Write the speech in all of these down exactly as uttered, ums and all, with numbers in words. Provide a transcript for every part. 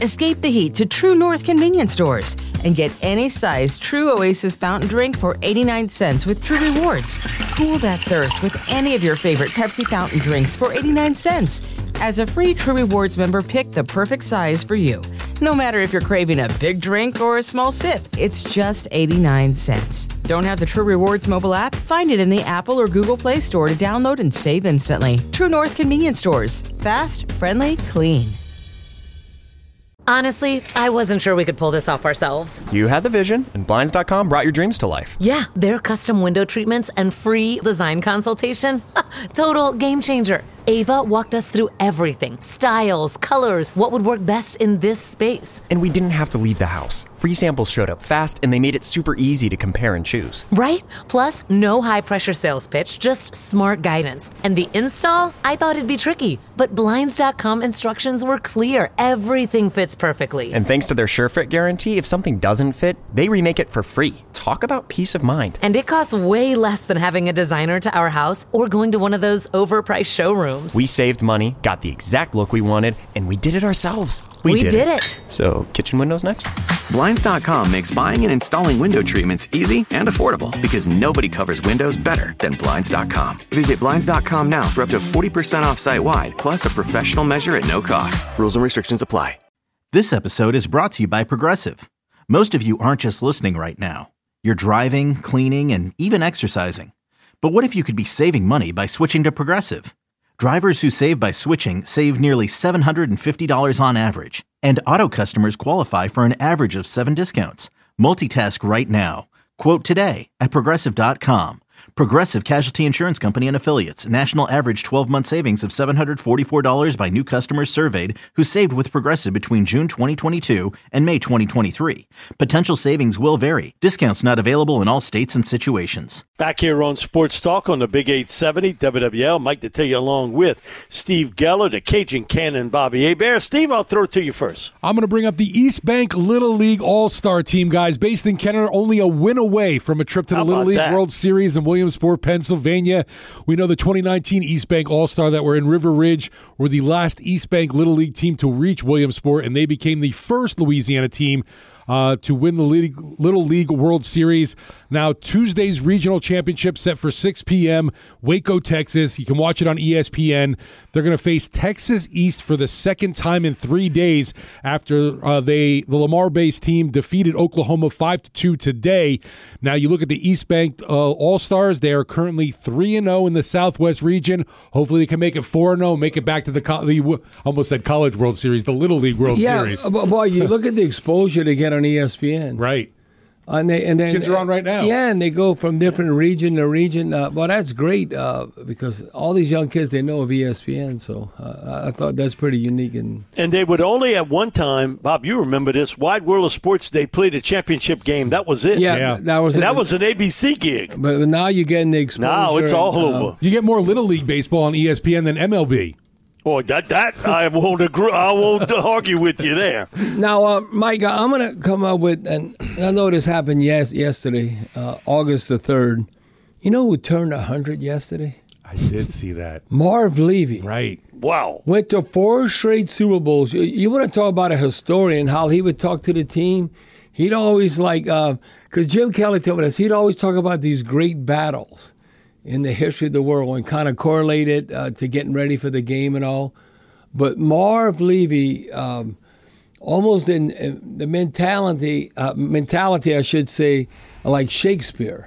Escape the heat to True North convenience stores and get any size True Oasis fountain drink for eighty-nine cents with True Rewards. Cool that thirst with any of your favorite Pepsi fountain drinks for eighty-nine cents. As a free True Rewards member, pick the perfect size for you. No matter if you're craving a big drink or a small sip, it's just eighty-nine cents. Don't have the True Rewards mobile app? Find it in the Apple or Google Play Store to download and save instantly. True North convenience stores. Fast, friendly, clean. Honestly, I wasn't sure we could pull this off ourselves. You had the vision, and Blinds dot com brought your dreams to life. Yeah, their custom window treatments and free design consultation. Total game changer. Ava walked us through everything. Styles, colors, what would work best in this space. And we didn't have to leave the house. Free samples showed up fast, and they made it super easy to compare and choose. Right? Plus, no high-pressure sales pitch, just smart guidance. And the install? I thought it'd be tricky. But Blinds dot com instructions were clear. Everything fits perfectly. And thanks to their SureFit guarantee, if something doesn't fit, they remake it for free. Talk about peace of mind. And it costs way less than having a designer to our house or going to one of those overpriced showrooms. We saved money, got the exact look we wanted, and we did it ourselves. We, we did, did it. it. So, kitchen windows next? Blinds dot com makes buying and installing window treatments easy and affordable because nobody covers windows better than Blinds dot com. Visit Blinds dot com now for up to forty percent off site-wide, plus a professional measure at no cost. Rules and restrictions apply. This episode is brought to you by Progressive. Most of you aren't just listening right now. You're driving, cleaning, and even exercising. But what if you could be saving money by switching to Progressive? Drivers who save by switching save nearly seven hundred fifty dollars on average. And auto customers qualify for an average of seven discounts. Multitask right now. Quote today at Progressive dot com. Progressive Casualty Insurance Company and Affiliates. National average twelve-month savings of seven hundred forty-four dollars by new customers surveyed who saved with Progressive between June twenty twenty-two and May twenty twenty-three. Potential savings will vary. Discounts not available in all states and situations. Back here on Sports Talk on the Big eight seventy W W L. Mike Detillier along with Steve Geller, the Cajun Cannon, Bobby Hebert. Steve, I'll throw it to you first. I'm going to bring up the East Bank Little League All-Star Team, guys. Based in Kenner, only a win away from a trip to the How Little League that? World Series in Williamsport, Pennsylvania. We know the twenty nineteen East Bank All-Star that were in River Ridge were the last East Bank Little League team to reach Williamsport, and they became the first Louisiana team Uh, to win the League, Little League World Series. Now, Tuesday's regional championship set for six p.m., Waco, Texas. You can watch it on E S P N. They're going to face Texas East for the second time in three days after uh, they the Lamar-based team defeated Oklahoma five to two today. Now, you look at the East Bank uh, All-Stars. They are currently three and oh in the Southwest region. Hopefully, they can make it four and oh, make it back to the, co- the almost said College World Series, the Little League World yeah, Series. Yeah, boy, you look at the exposure they get on E S P N. Right. And they, and then, Kids are on right now. Yeah, and they go from different region to region. Uh, well, that's great uh, because all these young kids, they know of E S P N. So uh, I thought that's pretty unique. And and they would only at one time, Bob, you remember this, Wide World of Sports, they played a championship game. That was it. Yeah, yeah. that was and it. that was an A B C gig. But now you're getting the exposure. Now it's all and, over. Uh, You get more Little League baseball on E S P N than M L B. Boy, that that I won't agree. I won't argue with you there. Now, uh, Mike, I'm going to come up with, and I know this happened yes yesterday, uh, August the third. You know who turned one hundred yesterday? I did see that. Marv Levy. Right. Wow. Went to four straight Super Bowls. You, you want to talk about a historian, how he would talk to the team? He'd always like, because uh, Jim Kelly told me this, he'd always talk about these great battles in the history of the world and kind of correlate it uh, to getting ready for the game and all. But Marv Levy, um, almost in, in the mentality, uh, mentality I should say, like Shakespeare.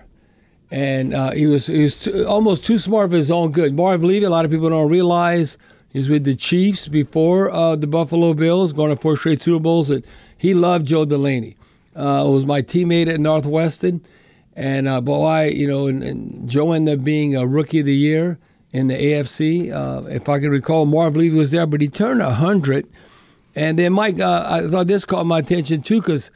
And uh, he was he was too, almost too smart for his own good. Marv Levy, a lot of people don't realize, he was with the Chiefs before uh, the Buffalo Bills, going to four straight Super Bowls. And he loved Joe Delaney. Uh, was my teammate at Northwestern. And, uh, boy, you know, and, and Joe ended up being a Rookie of the Year in the A F C. Uh, if I can recall, Marv Levy was there, but he turned one hundred. And then, Mike, uh, I thought this caught my attention, too, because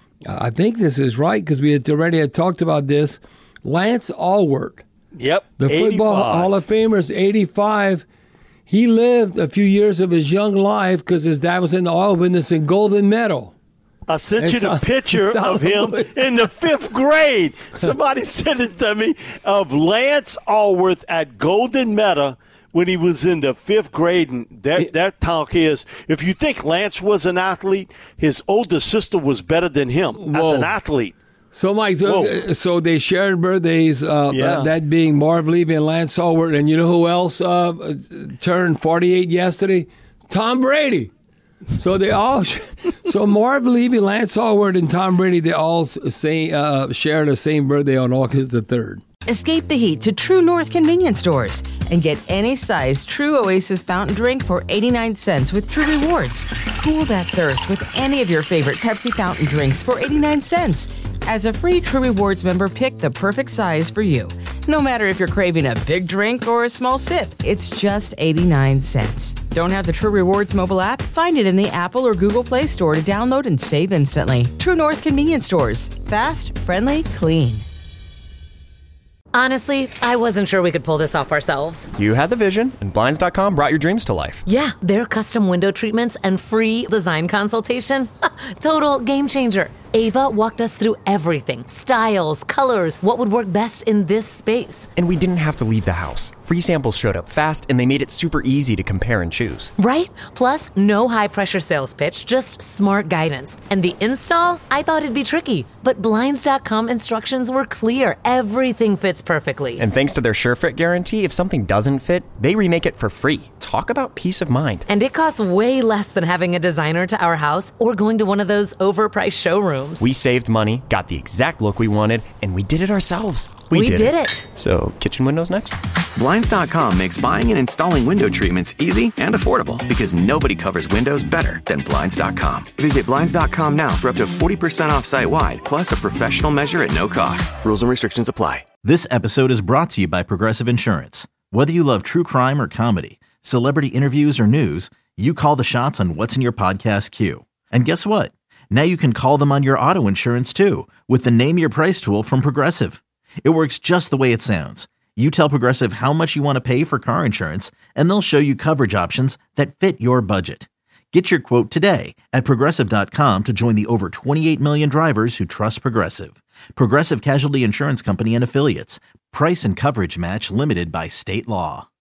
I think this is right, because we had already had talked about this. Lance Alward, yep, the Football Hall of Famer's eighty-five. He lived a few years of his young life because his dad was in the oil business in Golden Meadow. I sent It's you the all- picture it's all of him over. in the fifth grade. Somebody sent it to me of Lance Alworth at Golden Meadow when he was in the fifth grade, and that, that talk is, if you think Lance was an athlete, his older sister was better than him Whoa. as an athlete. So, Mike, so, so they shared birthdays, uh, Yeah. uh, that being Marv Levy and Lance Allward. And you know who else uh, turned forty-eight yesterday? Tom Brady. So they all, so Marv Levy, Lance Allward, and Tom Brady, they all say, uh, share the same birthday on August the third. Escape the heat to True North convenience stores and get any size True Oasis fountain drink for eighty-nine cents with True Rewards. Cool that thirst with any of your favorite Pepsi fountain drinks for eighty-nine cents. As a free True Rewards member, pick the perfect size for you. No matter if you're craving a big drink or a small sip, it's just eighty-nine cents. Don't have the True Rewards mobile app? Find it in the Apple or Google Play Store to download and save instantly. True North convenience stores. Fast, friendly, clean. Honestly, I wasn't sure we could pull this off ourselves. You had the vision, and Blinds dot com brought your dreams to life. Yeah, their custom window treatments and free design consultation. Total game changer. Ava walked us through everything. Styles, colors, what would work best in this space. And we didn't have to leave the house. Free samples showed up fast, and they made it super easy to compare and choose. Right? Plus, no high-pressure sales pitch, just smart guidance. And the install? I thought it'd be tricky. But Blinds dot com instructions were clear. Everything fits perfectly. And thanks to their SureFit guarantee, if something doesn't fit, they remake it for free. Talk about peace of mind. And it costs way less than having a designer to our house or going to one of those overpriced showrooms. We saved money, got the exact look we wanted, and we did it ourselves. We, We, did, did, it. So, kitchen windows next? Blinds dot com makes buying and installing window treatments easy and affordable because nobody covers windows better than Blinds dot com. Visit Blinds dot com now for up to forty percent off site-wide, plus a professional measure at no cost. Rules and restrictions apply. This episode is brought to you by Progressive Insurance. Whether you love true crime or comedy, celebrity interviews or news, you call the shots on what's in your podcast queue. And guess what? Now you can call them on your auto insurance too with the Name Your Price tool from Progressive. It works just the way it sounds. You tell Progressive how much you want to pay for car insurance, and they'll show you coverage options that fit your budget. Get your quote today at Progressive dot com to join the over twenty-eight million drivers who trust Progressive. Progressive Casualty Insurance Company and Affiliates. Price and coverage match limited by state law.